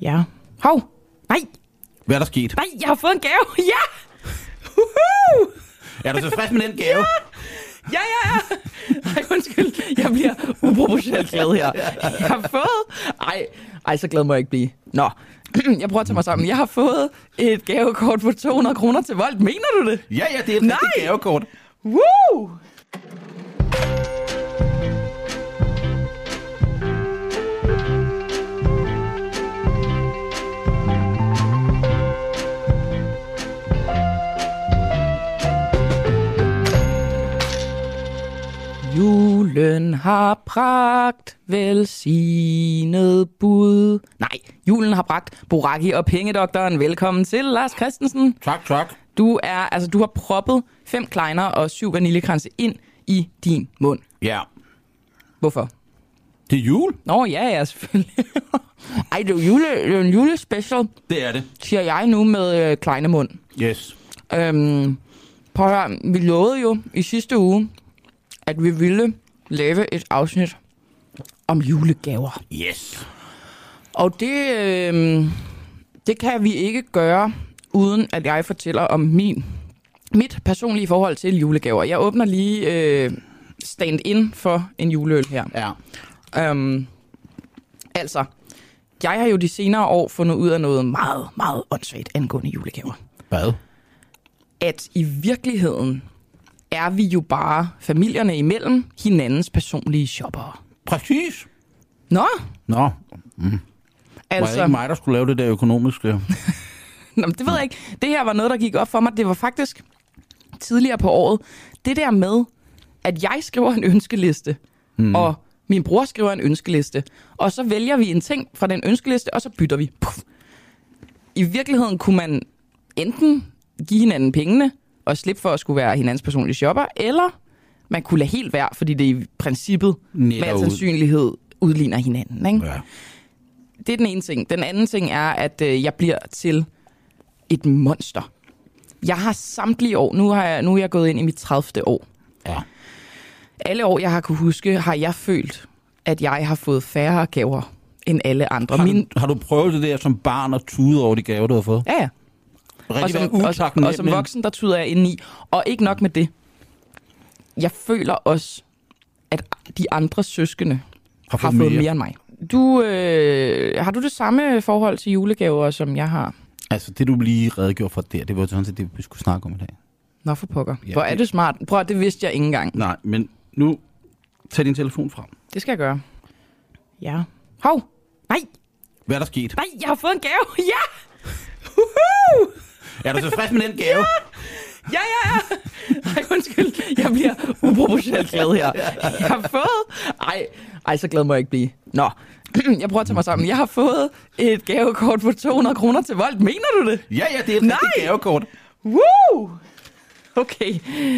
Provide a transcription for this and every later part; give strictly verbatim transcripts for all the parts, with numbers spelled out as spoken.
Ja. Hov! Nej! Hvad er der sket? Nej, jeg har fået en gave! Ja! Uhuh! Er du tilfreds med den gave? Ja, ja, ja! Ej, undskyld. Jeg bliver uproportionelt glad her. Jeg har fået... Ej, ej, så glad må jeg ikke blive. Nå, jeg prøver at tage mig sammen. Jeg har fået et gavekort på to hundrede kroner til Volt. Mener du det? Ja, ja, det er et Nej. rigtigt gavekort. Woo! Julen har bragt velsignet bud. Nej, julen har bragt Boraki og Pengedoktoren. Velkommen til, Lars Christensen. Tak, tak. Du er, altså, du har proppet fem kleiner og syv vaniljekranse ind i din mund. Ja. Hvorfor? Det er jul. Nå, ja, ja, selvfølgelig. Ej, det er jo jule, det er en julespecial, Det er det. siger jeg nu med øh, kleinemund. Yes. Øhm, prøv at høre, vi lovede jo i sidste uge, at vi ville lave et afsnit om julegaver. Yes. Og det, øh, det kan vi ikke gøre, uden at jeg fortæller om min, mit personlige forhold til julegaver. Jeg åbner lige øh, stand-in for en juleøl her. Ja. Øhm, altså, jeg har jo de senere år fundet ud af noget meget, meget åndssvagt angående julegaver. Hvad? At i virkeligheden er vi jo bare familierne imellem hinandens personlige shoppere. Præcis. Nå, Nå, mm. var altså... det ikke mig, der skulle lave det der økonomiske? Nå, det ved jeg ikke. Det her var noget, der gik op for mig. Det var faktisk tidligere på året. Det der med, at jeg skriver en ønskeliste, mm. og min bror skriver en ønskeliste, og så vælger vi en ting fra den ønskeliste, og så bytter vi. Puff. I virkeligheden kunne man enten give hinanden pengene, og slippe for at skulle være hinandens personlige shopper, eller man kunne lade helt være, fordi det i princippet Netop med al sandsynlighed udligner hinanden. Ikke? Ja. Det er den ene ting. Den anden ting er, at øh, jeg bliver til et monster. Jeg har samtlige år, nu, har jeg, nu er jeg gået ind i mit tredivte år. Ja. Alle år, jeg har kunne huske, har jeg følt, at jeg har fået færre gaver end alle andre. Har, Min... du, har du prøvet det der som barn at tude over de gaver, du har fået? Ja, ja. Og som, og, og som voksen, der tuder jeg indeni. Og ikke nok med det. Jeg føler også, at de andre søskende har fået, har fået mere. mere end mig. Du, øh, har du det samme forhold til julegaver, som jeg har? Altså, det du lige redegjorde for der, det var sådan set det, vi skulle snakke om i dag. Nå for pokker. Ja, Hvor er det smart. Prøv at, det vidste jeg ikke engang. Nej, men nu tag din telefon frem. Det skal jeg gøre. Ja. Hov! Nej! Hvad er der sket? Nej, jeg har fået en gave! Ja! Uhuh! Er du tilfreds med den gave? Ja! Ja, ja, ja! Ej, undskyld. Jeg bliver uproportionelt glad her. Jeg har fået... Ej, ej, så glad må jeg ikke blive. Nå, jeg prøver at tage mig sammen. Jeg har fået et gavekort på to hundrede kroner til Volt. Mener du det? Ja, ja, det er et rigtigt gavekort. Woo! Okay.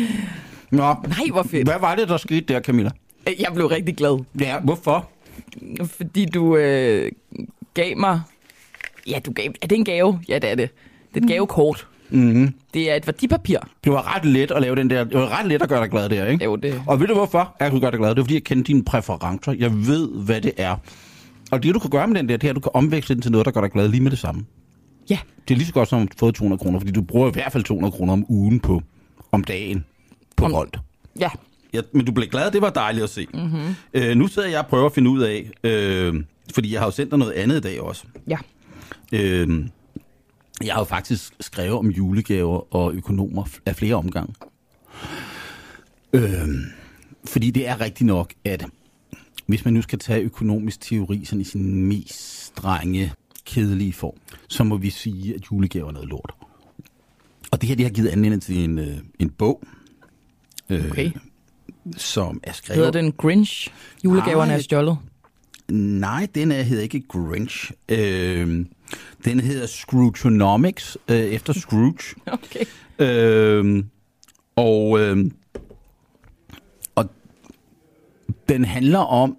Nå. Nej, hvor fedt. Hvad var det, der skete der, Camilla? Jeg blev rigtig glad. Ja, hvorfor? Fordi du øh, gav mig... Ja, du gav... Er det en gave? Ja, det er det. Det er et gavekort. Mm-hmm. Det er et værdipapir. Det var ret let at lave den der. Det var ret let at gøre dig glad der, ikke? Jo, det... Og ved du hvorfor jeg kunne gøre dig glad? Det er fordi, jeg kender dine præferencer. Jeg ved, hvad det er. Og det, du kan gøre med den der, det er, at du kan omveksle den til noget, der gør dig glad lige med det samme. Ja. Det er lige så godt som at få to hundrede kroner, fordi du bruger i hvert fald to hundrede kroner om ugen på, om dagen på Volt. Ja. Ja, men du blev glad, det var dejligt at se. Mm-hmm. Øh, nu sidder jeg og prøver at finde ud af, øh, fordi jeg har jo sendt dig noget andet i dag også. Ja. Øh, jeg har jo faktisk skrevet om julegaver og økonomer af flere omgange. Øh, fordi det er rigtigt nok, at hvis man nu skal tage økonomisk teori sådan i sin mest strenge, kedelige form, så må vi sige, at julegaver er noget lort. Og det her, det har givet anledning til en, øh, en bog, øh, okay. som er skrevet... Hedder den Grinch? Julegaverne er stjålet? Nej, den er, hedder ikke Grinch. Øh, den hedder Scroogeonomics, øh, efter Scrooge. Okay. Øh, og, øh, og den handler om...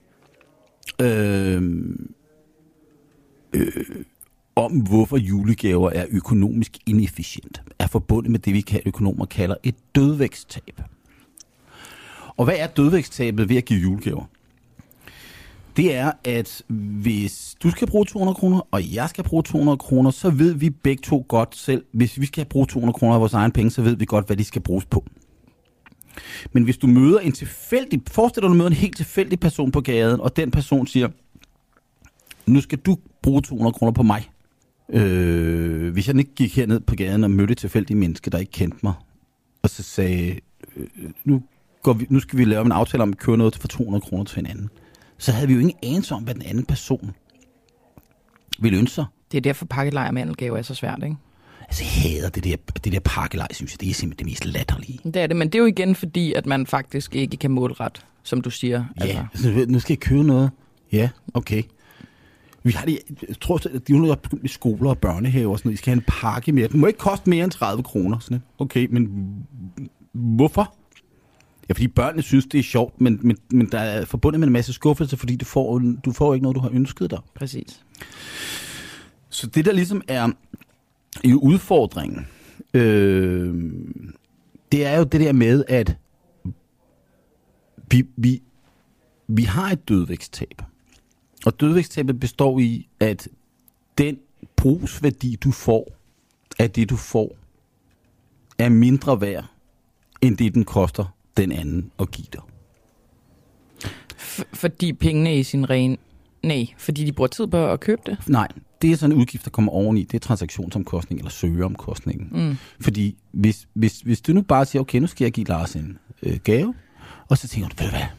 Øh, øh, om hvorfor julegaver er økonomisk inefficient, er forbundet med det, vi økonomer kalder et dødvægtstab. Og hvad er dødvægtstabet ved at give julegaver? det er, at hvis du skal bruge to hundrede kroner, og jeg skal bruge to hundrede kroner, så ved vi begge to godt selv, hvis vi skal bruge to hundrede kroner af vores egen penge, så ved vi godt, hvad de skal bruges på. Men hvis du møder en tilfældig, forestil dig, at du møder en helt tilfældig person på gaden, og den person siger, nu skal du bruge to hundrede kroner på mig. Øh, hvis jeg ikke gik herned på gaden og mødte et tilfældigt menneske, der ikke kendte mig, og så sagde, øh, nu, går vi, nu skal vi lave en aftale om at køre noget for to hundrede kroner til hinanden, så havde vi jo ingen anelse om, hvad den anden person ville ønske sig. Det er derfor pakkelej og mandelgave er så svært, ikke? Altså, jeg hader det der, det der pakkelej, synes jeg, det er simpelthen det mest latterlige. Det er det, men det er jo igen fordi, at man faktisk ikke kan målrette, som du siger. Ja, altså. Nu skal jeg købe noget. Ja, okay. Vi har det, jeg tror, at de er begyndt i skoler og børnehaver og sådan noget. I skal have en pakke mere. Den må ikke koste mere end tredive kroner. Sådan. Okay, men hvorfor? Ja, fordi børnene synes, det er sjovt, men, men, men der er forbundet med en masse skuffelse, fordi du får, du får ikke noget, du har ønsket dig. Præcis. Så det, der ligesom er i udfordringen, øh, det er jo det der med, at vi, vi, vi har et dødvægtstab. Og dødvægtstabet består i, at den brugsværdi, du får, af det, du får, er mindre værd, end det, den koster den anden at give dig. F- fordi pengene er i sin ren... Nej, fordi de bruger tid på at købe det? Nej, det er sådan en udgift, der kommer oveni. Det er transaktionsomkostning eller søgeomkostningen. Mm. Fordi hvis, hvis, hvis du nu bare siger, okay, nu skal jeg give Lars en øh, gave, og så tænker du, ved du hvad?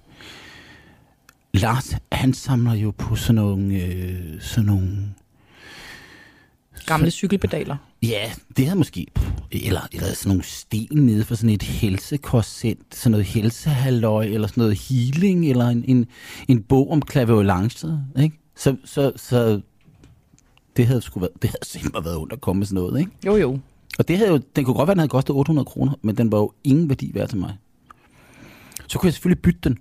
Lars, han samler jo på sådan nogle... Øh, sådan nogle gamle cykelpedaler. Ja, det havde måske... Eller, eller sådan nogle sten nede for sådan et helsekorsent, sådan noget helsehalløj, eller sådan noget healing, eller en, en, en bog om clairvoyance, ikke? Så, så, så det havde sgu været, det havde simpelthen været ondt at komme med sådan noget, ikke? Jo, jo. Og det havde jo, den kunne godt være, den havde kostet otte hundrede kroner, men den var jo ingen værdi værd til mig. Så kunne jeg selvfølgelig bytte den.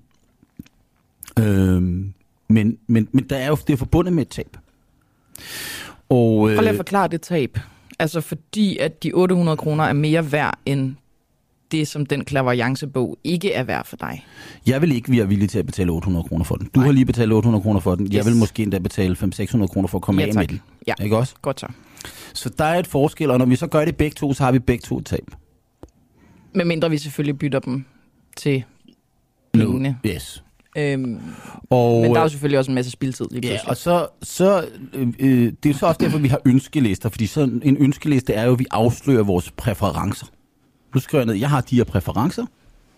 Øhm, men, men, men der er jo, det er forbundet med et tab. Og, øh, Prøv lige at forklare det tab. Altså fordi, at de otte hundrede kroner er mere værd end det, som den clairvoyance-bog ikke er værd for dig. Jeg vil ikke være villig til at betale otte hundrede kroner for den. Du Nej. har lige betalt otte hundrede kroner for den. Yes. Jeg vil måske endda betale fem til seks hundrede kroner for at komme ja, af med den. Ja, ikke også? Godt så. Så der er et forskel, og når vi så gør det begge to, så har vi begge to et tab. Med mindre vi selvfølgelig bytter dem til pengene. No. Yes. Øhm, og, men der er jo selvfølgelig også en masse spildtid lige pludselig. Ja, og så, så øh, det er så også derfor, vi har ønskelister, fordi sådan en ønskeliste er jo, at vi afslører vores præferencer. Nu skriver jeg ned, jeg har de her præferencer,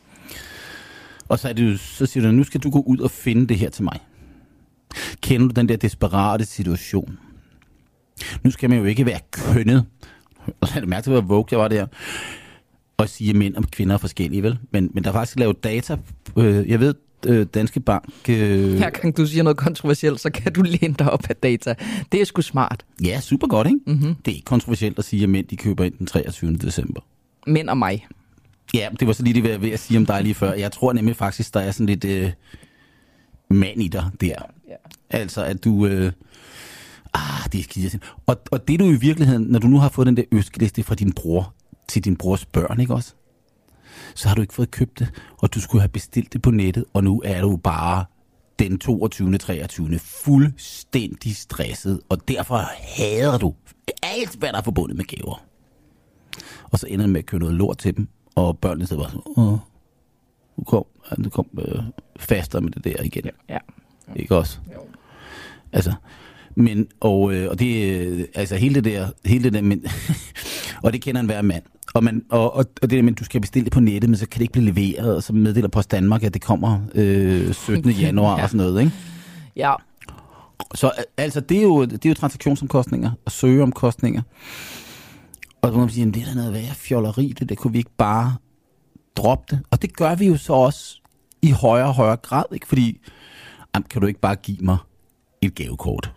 og så, er det jo, så siger du, nu skal du gå ud og finde det her til mig. Kender du den der desperate situation? Nu skal man jo ikke være kønnet, og så er det mærkeligt, hvor vogue jeg var der, og sige, at mænd og kvinder er forskellige, vel? Men, men der er faktisk lavet data, øh, jeg ved, Danske Bank... Øh... Her kan du sige noget kontroversielt, så kan du læne dig op af data. Det er sgu smart. Ja, super godt, ikke? Mm-hmm. Det er ikke kontroversielt at sige, at mænd de køber ind den treogtyvende december. Mænd og mig. Ja, det var så lige det, jeg ved at sige om dig lige før. Jeg tror nemlig faktisk, der er sådan lidt øh, mand i dig der. Ja. Altså, at du... Øh... Ah, det er skide. Og, og det du i virkeligheden, når du nu har fået den der ønskeliste fra din bror til din brors børn, ikke også? Så har du ikke fået købt det, og du skulle have bestilt det på nettet, og nu er du bare den toogtyvende treogtyvende fuldstændig stresset, og derfor hader du alt, hvad der er forbundet med gaver. Og så ender det med at købe noget lort til dem, og børnene sidder bare sådan, åh, nu kom, nu kom øh, faster med det der igen. Ja. Ja. Ikke også? Jo. Altså, men, og, øh, og det, øh, altså hele det der, hele det der, men, og det kender en hver mand. Og, man, og, og det der med, at du skal bestille det på nettet, men så kan det ikke blive leveret, og så meddeler Post Danmark, at det kommer øh, syttende januar ja. og sådan noget, ikke? Ja. Så altså, det er jo, det er jo transaktionsomkostninger og søgeomkostninger. Og så må man sige, at det er da noget værre fjolleri, det, det kunne vi ikke bare droppe det. Og det gør vi jo så også i højere og højere grad, ikke? Fordi, jamen, kan du ikke bare give mig et gavekort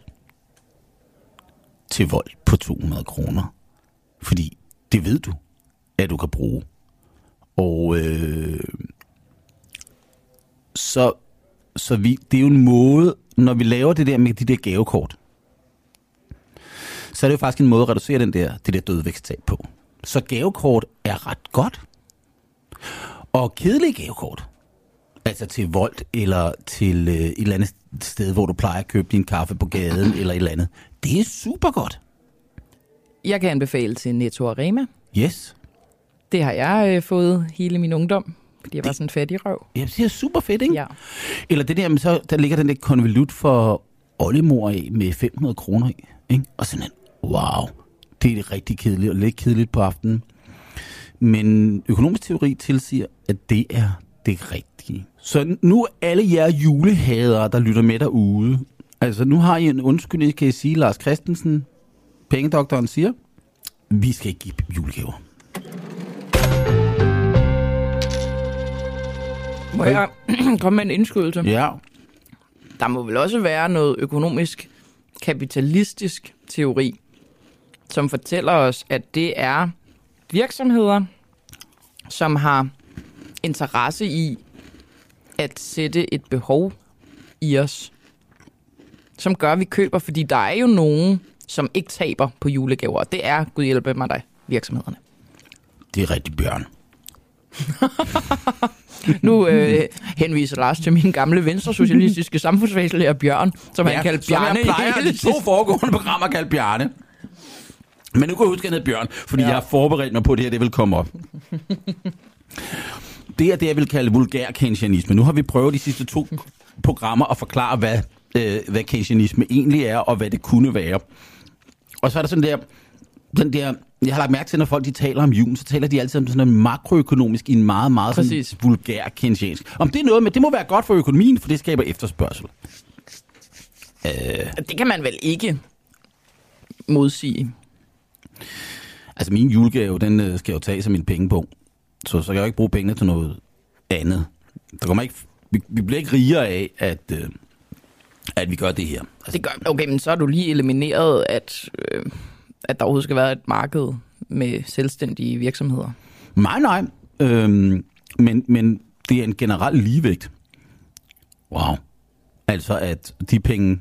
til vold på to hundrede kroner? Fordi det ved du, at du kan bruge. Og øh, så, så vi, det er jo en måde, når vi laver det der med de der gavekort, så er det jo faktisk en måde at reducere den der, det der dødvægtstab på. Så gavekort er ret godt. Og kedelige gavekort Altså til Volt, eller til øh, et eller andet sted, hvor du plejer at købe din kaffe på gaden, eller et eller andet. Det er super godt. Jeg kan anbefale til Netto og Rema. Yes. Det har jeg øh, fået hele min ungdom, fordi jeg var det, sådan en fattig røv. Ja, det er super fedt, ikke? Ja. Eller det der, men så der ligger den der konvolut for oldemor af med fem hundrede kroner i, ikke? Og sådan en, wow, det er rigtig kedeligt, og lidt kedeligt på aftenen. Men økonomisk teori tilsiger, at det er det rigtige. Så nu alle jer julehadere, der lytter med derude, altså nu har I en undskyldning, kan I sige, Lars Christensen, pengedoktoren siger, vi skal ikke give julegaver. Må jeg komme med en indskydelse? Ja. Der må vel også være noget økonomisk kapitalistisk teori, som fortæller os, at det er virksomheder, som har interesse i at sætte et behov i os, som gør, at vi køber, fordi der er jo nogen, som ikke taber på julegaver. Det er, Gud hjælpe mig dig, virksomhederne. Det er rigtig Bjørn. Nu øh, henviser Lars til min gamle venstresocialistiske samfundsfagslærer Bjørn, som ja, han kaldte Bjarne. Som jeg plejer de to foregående programmer at kalde Bjarne. Men nu kan jeg huske, at han hed Bjørn, fordi ja. jeg har forberedt mig på det her, det vil komme op. Det er det, jeg vil kalde vulgær keynesianisme. Nu har vi prøvet de sidste to programmer at forklare, hvad, øh, hvad keynesianisme egentlig er, og hvad det kunne være. Og så er der sådan der, den der, jeg har lagt mærke til, når folk de taler om julen, så taler de altid om sådan noget makroøkonomisk i en meget, meget sådan vulgær keynesiansk. Om det er noget, men det må være godt for økonomien, for det skaber efterspørgsel. Øh. Det kan man vel ikke modsige. Altså min julegave, den skal jo tage som min pengebog. Så, så kan jeg jo ikke bruge pengene til noget andet. Der kommer ikke, vi, vi bliver ikke rigere af, at, øh, at vi gør det her. Altså, det gør, okay, men så har du lige elimineret, at, øh, at der overhovedet skal være et marked med selvstændige virksomheder. Nej, nej. Øhm, men, men det er en generel ligevægt. Wow. Altså, at de penge...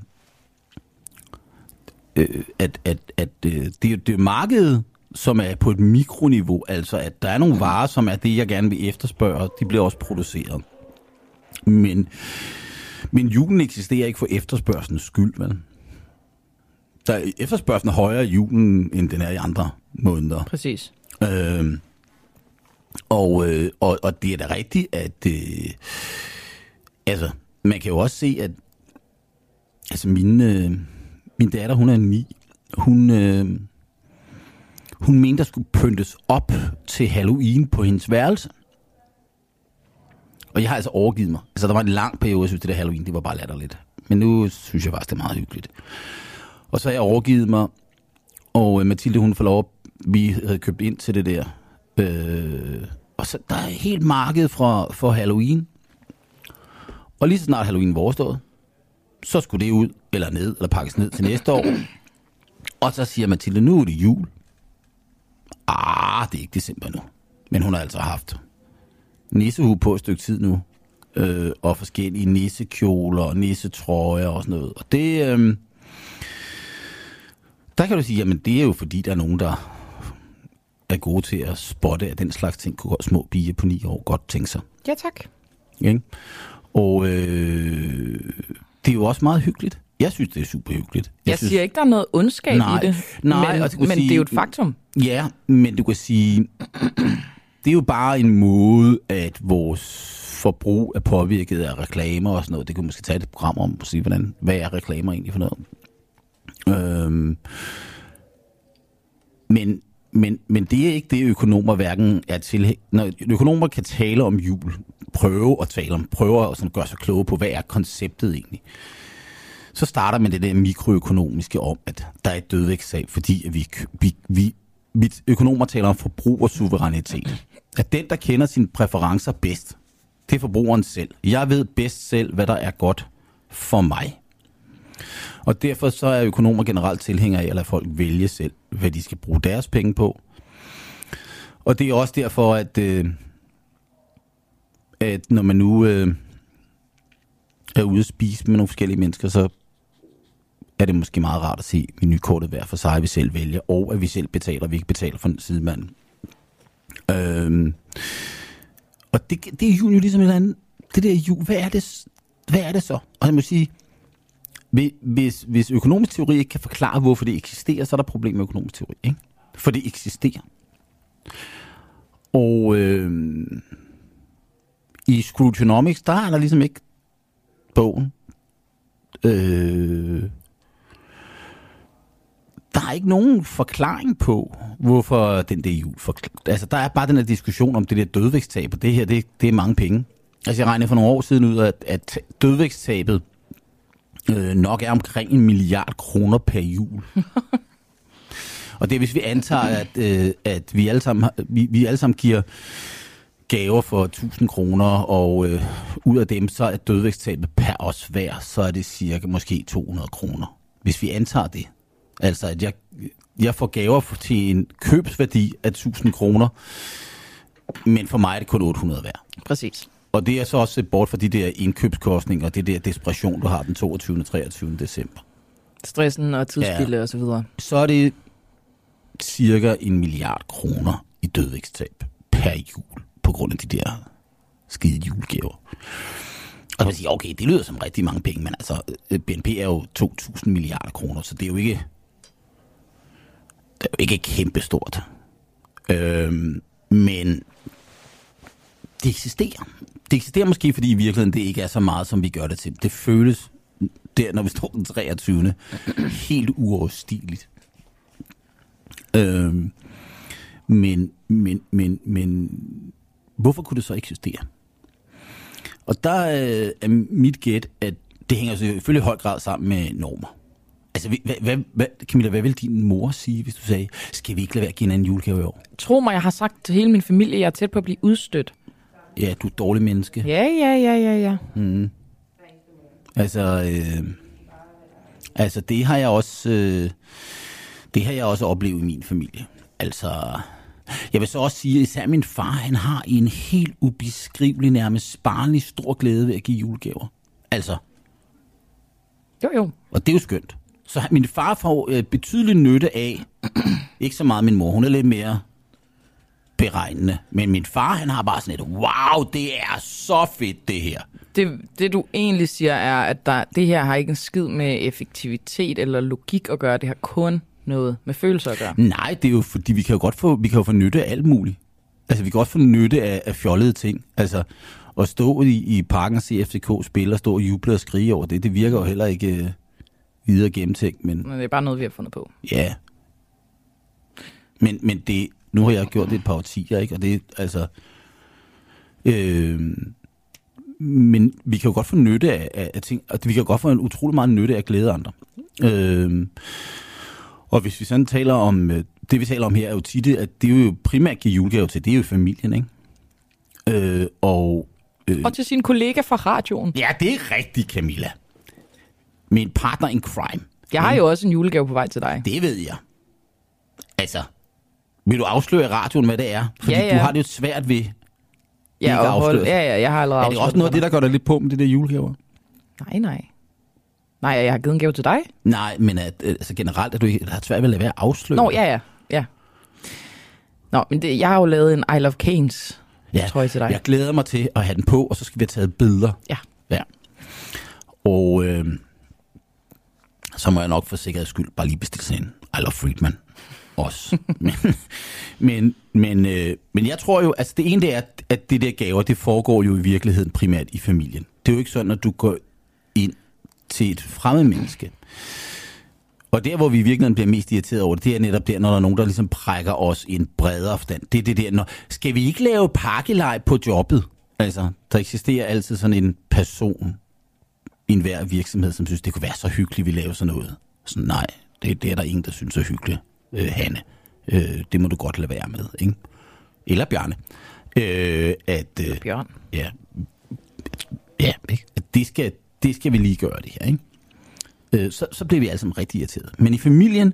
Øh, at at, at øh, det, det er markedet, som er på et mikroniveau, altså at der er nogle varer, som er det, jeg gerne vil efterspørge, de bliver også produceret. Men, men julen eksisterer ikke for efterspørgselens skyld, vel? Der er efterspørgselen højere i julen, end den er i andre måneder. Præcis. Øh, og, øh, og, og det er da rigtigt, at øh, altså, man kan jo også se, at altså min, øh, min datter, hun er ni, hun... Øh, Hun mente, der skulle pyntes op til Halloween på hendes værelse. Og jeg har altså overgivet mig. Altså, der var en lang periode, jeg synes, det der Halloween, det var bare latterligt. Men nu synes jeg faktisk, det er meget hyggeligt. Og så har jeg overgivet mig, og Mathilde, hun får lov, vi havde købt ind til det der. Øh, og så der er helt marked for, for Halloween. Og lige så snart Halloween var overstået, så skulle det ud, eller ned, eller pakkes ned til næste år. Og så siger Mathilde, nu er det jul. Ah, det er ikke december nu. Men hun har altså haft nissehue på et stykke tid nu. Øh, og forskellige nissekjoler og nissetrøjer og sådan noget. Og det... Øh, der kan du sige, jamen det er jo fordi, der er nogen, der er gode til at spotte, at den slags ting kunne små piger på ni år godt tænke sig. Ja, tak. Ikke? Og øh, det er jo også meget hyggeligt. Jeg synes, det er super hyggeligt. Jeg, jeg synes, siger ikke, der er noget ondskab nej, i det, nej, men, og det men sige, det er jo et faktum. Ja, men du kan sige, det er jo bare en måde, at vores forbrug er påvirket af reklamer og sådan noget. Det kan vi måske tage et program om og sige, hvordan, hvad er reklamer egentlig for noget. Øhm, men, men, men det er ikke det, økonomer hverken er til. Når økonomer kan tale om jul, prøve at tale om, prøve at gøre sig kloge på, hvad er konceptet egentlig. Så starter man det der mikroøkonomiske om, at der er et dødvægtssag, fordi vi, vi, vi, vi økonomer taler om forbrugersuverænitet. At den, der kender sine præferencer bedst, det er forbrugeren selv. Jeg ved bedst selv, hvad der er godt for mig. Og derfor så er økonomer generelt tilhængere af at lade folk vælge selv, hvad de skal bruge deres penge på. Og det er også derfor, at, øh, at når man nu øh, er ude at spise med nogle forskellige mennesker, så er det måske meget rart at se menukortet hver for sig, at vi selv vælger, og at vi selv betaler, og vi ikke betaler for den sidemanden. Øhm, og det, det er jo ligesom et eller andet, det der jul, hvad er det, hvad er det så? Og jeg må sige, hvis, hvis økonomisk teori ikke kan forklare, hvorfor det eksisterer, så er der problem med økonomisk teori, ikke? For det eksisterer. Og øh, i Scroogenomics, der er der ligesom ikke bogen. Øh, der er ikke nogen forklaring på, hvorfor den der jul... Altså, der er bare den her diskussion om det der dødvægtstab, og det her, det, det er mange penge. Altså, jeg regnede for nogle år siden ud, at, at dødvægtstabet øh, nok er omkring en milliard kroner per jul. Og det er, hvis vi antager, at, øh, at vi, alle sammen, vi, vi alle sammen giver gaver for tusind kroner, og øh, ud af dem, så er dødvægtstabet per os hver, så er det cirka måske to hundrede kroner. Hvis vi antager det. Altså, at jeg, jeg får gaver til en købsværdi af tusind kroner, men for mig er det kun otte hundrede hver. Præcis. Og det er så også bort fra de der indkøbskostninger, og det der desperation, du har den toogtyvende og treogtyvende december. Stressen og tidsspilde ja. og så videre. Så er det cirka en milliard kroner i dødvægtstab per jul, på grund af de der skide julegaver. Og så vil sige, okay, det lyder som rigtig mange penge, men altså, B N P er jo to tusind milliarder kroner, så det er jo ikke, det er jo ikke kæmpestort. Øhm, men det eksisterer. Det eksisterer måske, fordi i virkeligheden det ikke er så meget, som vi gør det til. Det føles der, når vi står den treogtyvende helt uoverstigeligt. Øhm, men, men, men, men, hvorfor kunne det så eksistere? Og der øh, er mit gæt, at det hænger selvfølgelig i høj grad sammen med normer. Altså, hvad, hvad, hvad, Camilla, hvad vil din mor sige, hvis du sagde, skal vi ikke lade være at give en julegave i år? Tro mig, jeg har sagt til hele min familie, at jeg er tæt på at blive udstødt. Ja, du er et dårligt menneske. Ja, ja, ja, ja, ja. Mm. Altså, øh, altså, det har jeg også, øh, det har jeg også oplevet i min familie. Altså, jeg vil så også sige, at især min far, han har en helt ubeskrivelig, nærmest sparelig stor glæde ved at give julegaver. Altså. Jo, jo. Og det er jo skønt. Så min far får øh, betydelig nytte af, ikke så meget min mor, hun er lidt mere beregnende, men min far, han har bare sådan et, wow, det er så fedt det her. Det, det du egentlig siger er, at der, det her har ikke en skid med effektivitet eller logik at gøre, det har kun noget med følelser at gøre. Nej, det er jo fordi, vi kan jo godt få, vi kan jo få nytte af alt muligt. Altså, vi kan godt få nytte af, af fjollede ting. Altså, at stå i, i parken og se F C K spille og stå og juble og skrige over det, det virker jo heller ikke øh, videre gennemtænkt. Men, men det er bare noget, vi har fundet på. Ja. Men, men det, nu har jeg gjort det et par årtier, ikke? Og det er altså... Øh, men vi kan jo godt få nytte af, af, af ting, og vi kan godt få en utrolig meget nytte af at glæde andre. Øh, og hvis vi sådan taler om... Det vi taler om her er jo tit, at det er jo primært at give julegave til, det er jo familien, ikke? Øh, og, øh, og til sin kollega fra radioen. Ja, det er rigtigt, Camilla. Min partner in crime. Jeg har jo også en julegave på vej til dig. Det ved jeg. Altså, vil du afsløre i radioen, hvad det er? Fordi ja, ja. du har det jo svært ved ja, ikke at afsløre. Ja, ja, jeg har allerede afsløret. Er det også noget af det, der gør dig lidt på med det der julegaver? Nej, nej. Nej, jeg har givet en gave til dig. Nej, men at, altså generelt, at du ikke har svært ved at lade være at afsløre. Nå, ja, ja. ja. Nå, men det, jeg har jo lavet en I Love Canes, ja, tror jeg til dig. Jeg glæder mig til at have den på, og så skal vi have taget billeder. Ja. Ja. Og øh, så må jeg nok for sikkerheds skyld bare lige bestille sådan en I Love Friedman også. men, men, men, øh, men jeg tror jo, altså det ene det er, at det der gaver, det foregår jo i virkeligheden primært i familien. Det er jo ikke sådan, at du går ind til et fremmed menneske. Og der, hvor vi i virkeligheden bliver mest irriteret over det, det er netop der, når der er nogen, der ligesom prækker os i en bredere forstand. Det er det der, når, skal vi ikke lave pakkelej på jobbet? Altså, der eksisterer altid sådan en person i enhver virksomhed, som synes, det kunne være så hyggeligt, vi laver sådan noget. Så nej, det, det er der ingen, der synes er hyggeligt, øh, Hanne. Øh, det må du godt lade være med, ikke? Eller Bjarne. Øh, at, øh, Bjørn. Ja, ja at det skal, det skal vi lige gøre det her, ikke? Øh, så, så bliver vi alle sammen rigtig irriteret. Men i familien,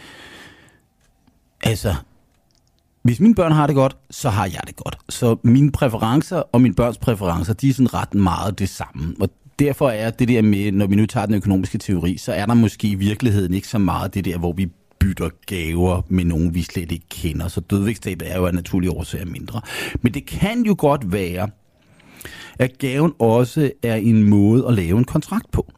altså, hvis mine børn har det godt, så har jeg det godt. Så mine præferencer og mine børns præferencer, de er sådan ret meget det samme. Og derfor er det der med, når vi nu tager den økonomiske teori, så er der måske i virkeligheden ikke så meget det der, hvor vi bytter gaver med nogen, vi slet ikke kender. Så dødvægtstabet er jo af naturlige årsager mindre. Men det kan jo godt være, at gaven også er en måde at lave en kontrakt på.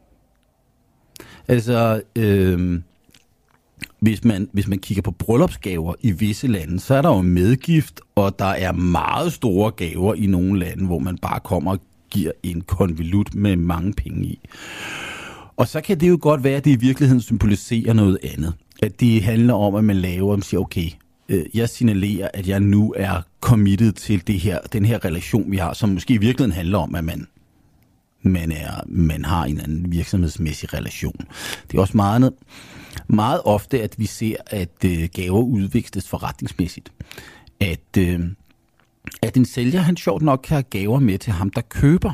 Altså, øh, hvis, man, hvis man kigger på bryllupsgaver i visse lande, så er der jo medgift, og der er meget store gaver i nogle lande, hvor man bare kommer og giver en konvolut med mange penge i. Og så kan det jo godt være, at det i virkeligheden symboliserer noget andet. At det handler om, at man laver, og siger, okay, jeg signalerer, at jeg nu er committed til det her, den her relation, vi har, som måske i virkeligheden handler om, at man, man, er, man har en anden virksomhedsmæssig relation. Det er også meget, meget ofte, at vi ser, at øh, gaver udveksles forretningsmæssigt. At, øh, at en sælger, han sjovt nok kan have gaver med til ham, der køber.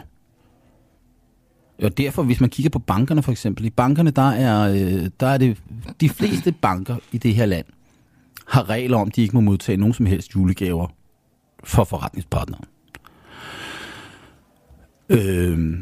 Og derfor, hvis man kigger på bankerne for eksempel, i bankerne, der er, øh, der er det de fleste banker i det her land, har regler om, at de ikke må modtage nogen som helst julegaver for forretningspartnere. Øh,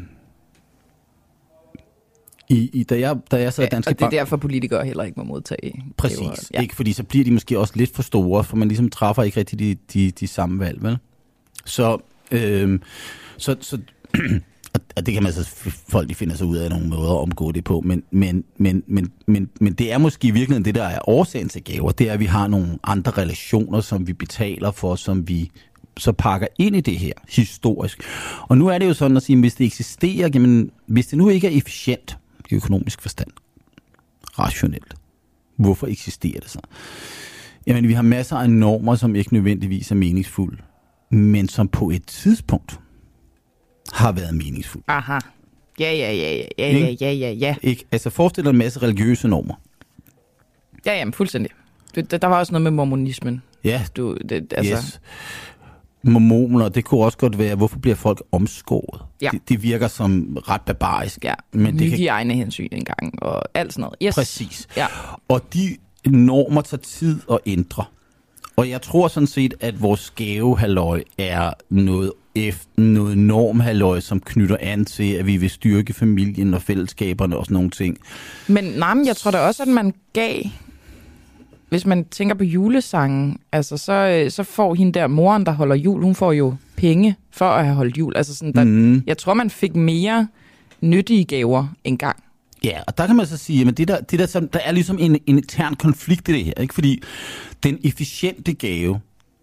i, i, da, jeg, da jeg sad i Danske Bank... Og det er Bank, derfor, politikere heller ikke må modtage præcis, gaver. Ja. Ikke, fordi så bliver de måske også lidt for store, for man ligesom træffer ikke rigtig de, de, de samme valg, vel? Så, øh, så, så og det kan man så, folk de finder sig ud af nogle måder at omgå det på, men, men, men, men, men, men det er måske i virkeligheden det, der er årsagen til gaver, det er, at vi har nogle andre relationer, som vi betaler for, som vi så pakker ind i det her historisk. Og nu er det jo sådan at sige, hvis det eksisterer, jamen, hvis det nu ikke er efficient i økonomisk forstand, rationelt, hvorfor eksisterer det så? Jamen, vi har masser af normer, som ikke nødvendigvis er meningsfulde, men som på et tidspunkt har været meningsfuld. Aha. Ja, ja, ja, ja, ja, ja, ja, ja. Ikke? Altså forestil dig en masse religiøse normer. Ja, jamen fuldstændig. Der, der var også noget med mormonismen. Ja, du, det, altså... yes. Mormoner, det kunne også godt være, hvorfor bliver folk omskåret? Ja. Det, det virker som ret barbarisk. Ja, men det kan... egne hensyn engang, og alt sådan noget. Yes. Præcis. Ja. Og de normer tager tid at ændre. Og jeg tror sådan set, at vores gavehalløj er noget, efter, noget normhalløj, som knytter an til, at vi vil styrke familien og fællesskaberne og sådan nogle ting. Men nej, men jeg tror da også, at man gav, hvis man tænker på julesangen, altså så, så får hende der moren, der holder jul, hun får jo penge for at have holdt jul. Altså sådan, der, mm. Jeg tror, man fik mere nyttige gaver engang. Ja, og der kan man så sige, at det der, det der, der er ligesom en, en intern konflikt i det her, ikke? Fordi den efficiente gave,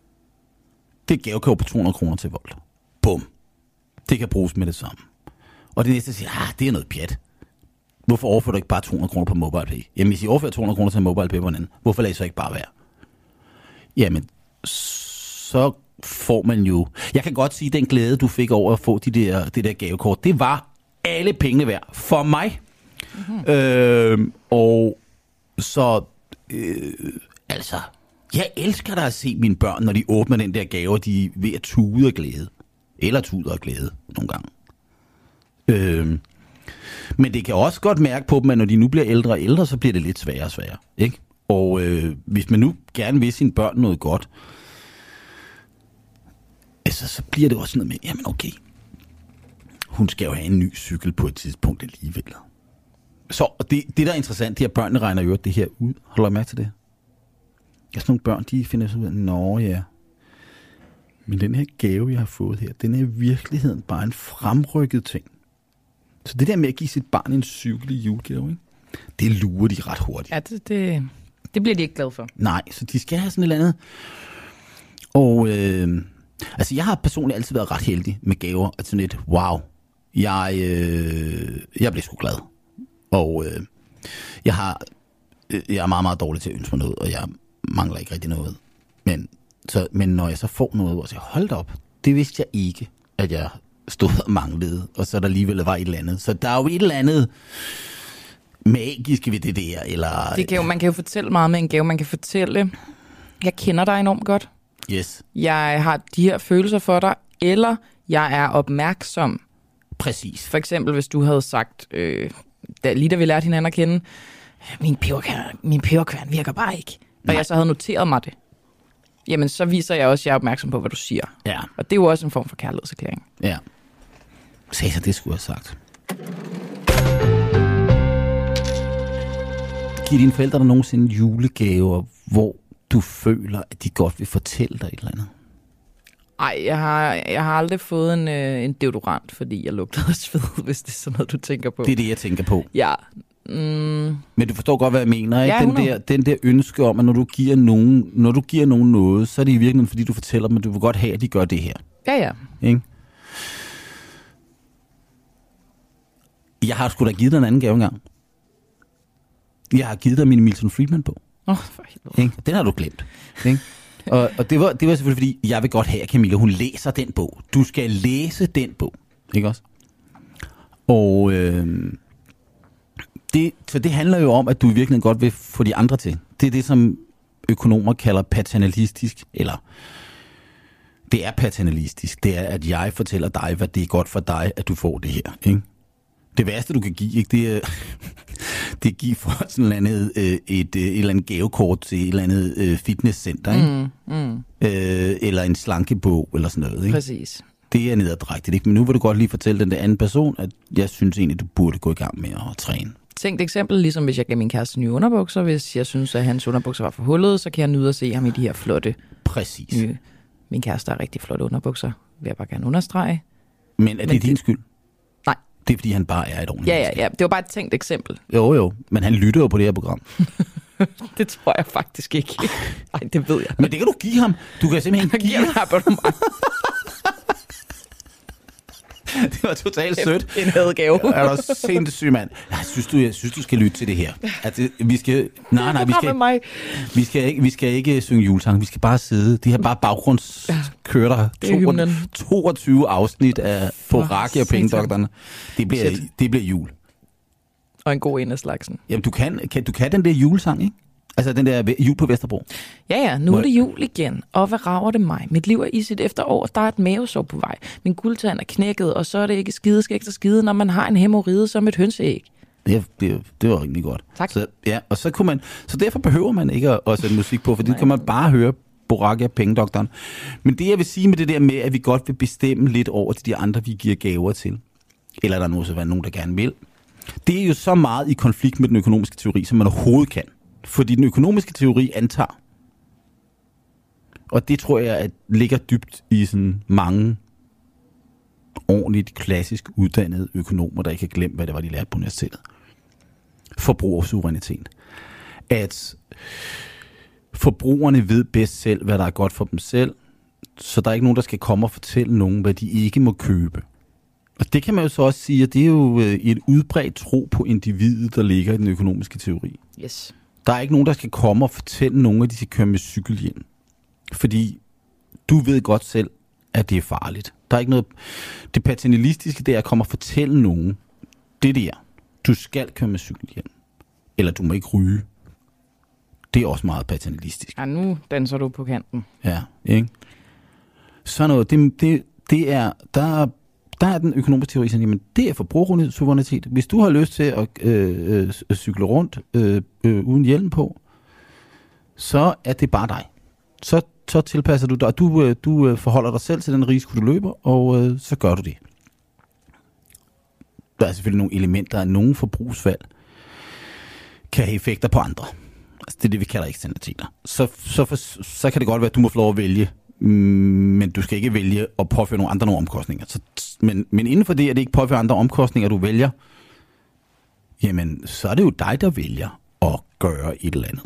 det er gavekøb på to hundrede kroner til Volt. Bum. Det kan bruges med det samme. Og det næste siger, ah, det er noget pjat. Hvorfor overfører du ikke bare to hundrede kroner på MobilePay? Jamen, hvis I overfører to hundrede kroner til MobilePay på en anden, hvorfor lader I så ikke bare være? Jamen, så får man jo... Jeg kan godt sige, at den glæde, du fik over at få de der, det der gavekort, det var alle pengene værd for mig. Mm-hmm. Øh, og så... Øh, altså... Jeg elsker da at se mine børn, når de åbner den der gave, og de er ved at tude af glæde. Eller tude af glæde, nogle gange. Øh, men det kan også godt mærke på dem, at når de nu bliver ældre og ældre, så bliver det lidt sværere og sværere. Ikke? Og øh, hvis man nu gerne vil sine børn noget godt, altså, så bliver det også noget med, jamen okay, hun skal jo have en ny cykel på et tidspunkt alligevel. Så og det, det, der er interessant, det er, at børnene regner jo det her ud. Holder du mærke til det? Ja, sådan nogle børn, de finder sig ud af, nå ja, men den her gave, jeg har fået her, den er i virkeligheden bare en fremrykket ting. Så det der med at give sit barn en cykel i julegave, ikke? Det lurer de ret hurtigt. Ja, det, det, det bliver de ikke glade for. Nej, så de skal have sådan et eller andet. Og øh, altså, jeg har personligt altid været ret heldig med gaver. Altså sådan et, wow, jeg, øh, jeg blev sgu glad. Og øh, jeg, har, øh, jeg er meget, meget dårlig til at ønske mig noget, og jeg mangler ikke rigtig noget. Men, så, men når jeg så får noget, hvor jeg siger, hold da op, det vidste jeg ikke, at jeg stod og manglede, og så der alligevel var et eller andet. Så der er jo et eller andet magisk ved det der, eller... Det kan jo, man kan jo fortælle meget med en gave. Man kan fortælle, jeg kender dig enormt godt. Yes. Jeg har de her følelser for dig, eller jeg er opmærksom. Præcis. For eksempel, hvis du havde sagt, øh, da, lige da vi lærte hinanden at kende, min peberkværn, min peberkværn virker bare ikke. Og Nej. jeg så havde noteret mig det. Jamen, så viser jeg også, at jeg er opmærksom på, hvad du siger. Ja. Og det er jo også en form for kærlighedserklæring. Ja. Se, så det skulle jeg have sagt. Giv dine forældre der nogensinde julegaver, hvor du føler, at de godt vil fortælle dig et eller andet? Ej, jeg har, jeg har aldrig fået en, øh, en deodorant, fordi jeg lugtede af sved, hvis det er sådan noget, du tænker på. Det er det, jeg tænker på. Ja. Mm. Men du forstår godt, hvad jeg mener, ikke? Ja, den, der, den der ønske om, at når du giver nogen, når du giver nogen noget, så er det i virkeligheden, fordi du fortæller dem, at du vil godt have, at de gør det her. Ja, ja. Ikke? Jeg har sgu da givet dig en anden gave engang. Jeg har givet dig min Milton Friedman-bog. Åh, oh, for helvede. Ikke? Den har du glemt. Ikke? Og, og det, var, det var selvfølgelig, fordi jeg vil godt have, at Camilla, hun læser den bog. Du skal læse den bog. Ikke også? Og øh, det, så det handler jo om, at du i virkeligheden godt vil få de andre til. Det er det, som økonomer kalder paternalistisk, eller det er paternalistisk. Det er, at jeg fortæller dig, hvad det er godt for dig, at du får det her. Ikke? Det værste, du kan give, ikke, det er det er give for sådan et eller andet, øh, et, et, et eller andet gavekort til et eller andet øh, fitnesscenter, ikke? Mm, mm. Øh, eller en slankebog, eller sådan noget. Ikke? Præcis. Det er nederdrægtigt, ikke? Men nu vil du godt lige fortælle den der anden person, at jeg synes egentlig, du burde gå i gang med at træne. Tænk et eksempel, ligesom hvis jeg gav min kæreste nye underbukser. Hvis jeg synes, at hans underbukser var for hullede, så kan jeg nyde at se ham i de her flotte. Præcis. Nye. Min kæreste har rigtig flotte underbukser, vil jeg bare gerne understrege. Men er det Men din det... skyld? Nej. Det er, fordi han bare er et ordentligt Ja, ja, ja. Det var bare et tænkt eksempel. Jo, jo. Men han lytter jo på det her program. Det tror jeg faktisk ikke. Nej, det ved jeg. Men det kan du give ham. Du kan simpelthen give ham. Det var totalt sødt. En hadegave. Er du sindssyg, mand? Jeg synes, du, jeg synes, du skal lytte til det her. At vi skal... Nej, nej, vi skal, vi skal ikke, vi skal ikke synge julesang. Vi skal bare sidde. Det her bare baggrundskører der. toogtyve afsnit af Boracchi og Pengedoktorerne. Det bliver, det bliver jul. Og en god en af slagsen. Jamen, du kan, kan, du kan den der julesang, ikke? Altså den der jul på Vesterbro. Ja, ja, nu er det jul igen, og hvad rager det mig? Mit liv er i sit efterår, der er et mavesår på vej. Min guldtand er knækket, og så er det ikke skide skægt og skide, når man har en hæmorrhide som et hønseæg. Det, det, det var rigtig godt. Tak. Så, ja, og så, kunne man, så derfor behøver man ikke at, at sætte musik på, for det kan man bare høre Boracchi og Pengedoktoren. Men det jeg vil sige med det der med, at vi godt vil bestemme lidt over til de andre, vi giver gaver til, eller er der nu så være nogen, der gerne vil, det er jo så meget i konflikt med den økonomiske teori, som man overhovedet kan. Fordi den økonomiske teori antager, og det tror jeg, at ligger dybt i sådan mange ordentligt klassisk uddannede økonomer, der ikke har glemt, hvad det var, de lærte på universitetet. Forbrugersuverænitet. At forbrugerne ved bedst selv, hvad der er godt for dem selv, så der er ikke nogen, der skal komme og fortælle nogen, hvad de ikke må købe. Og det kan man jo så også sige, at det er jo et udbredt tro på individet, der ligger i den økonomiske teori. Yes. Der er ikke nogen, der skal komme og fortælle nogen, at de skal køre med cykelhjelm. Fordi du ved godt selv, at det er farligt. Der er ikke noget... Det paternalistiske, det er at komme og fortælle nogen, det der, du skal køre med cykelhjelm. Eller du må ikke ryge. Det er også meget paternalistisk. Ja, nu danser du på kanten. Ja, ikke? Sådan noget, det, det, det er... Der er Der er den økonomiske teori, sådan, jamen det er forbrugersuverænitet. Hvis du har lyst til at øh, øh, cykle rundt øh, øh, uden hjelm på, så er det bare dig. Så, så tilpasser du dig, du, øh, du forholder dig selv til den risiko, du løber, og øh, så gør du det. Der er selvfølgelig nogle elementer af nogle forbrugsvalg, kan have effekter på andre. Altså, det er det, vi kalder eksternaliteter. Så, så, for, så kan det godt være, at du må få lov at vælge, men du skal ikke vælge at påføre nogle andre nogle omkostninger. Så, men, men inden for det, at det ikke påfører andre omkostninger, du vælger, jamen, så er det jo dig, der vælger at gøre et eller andet.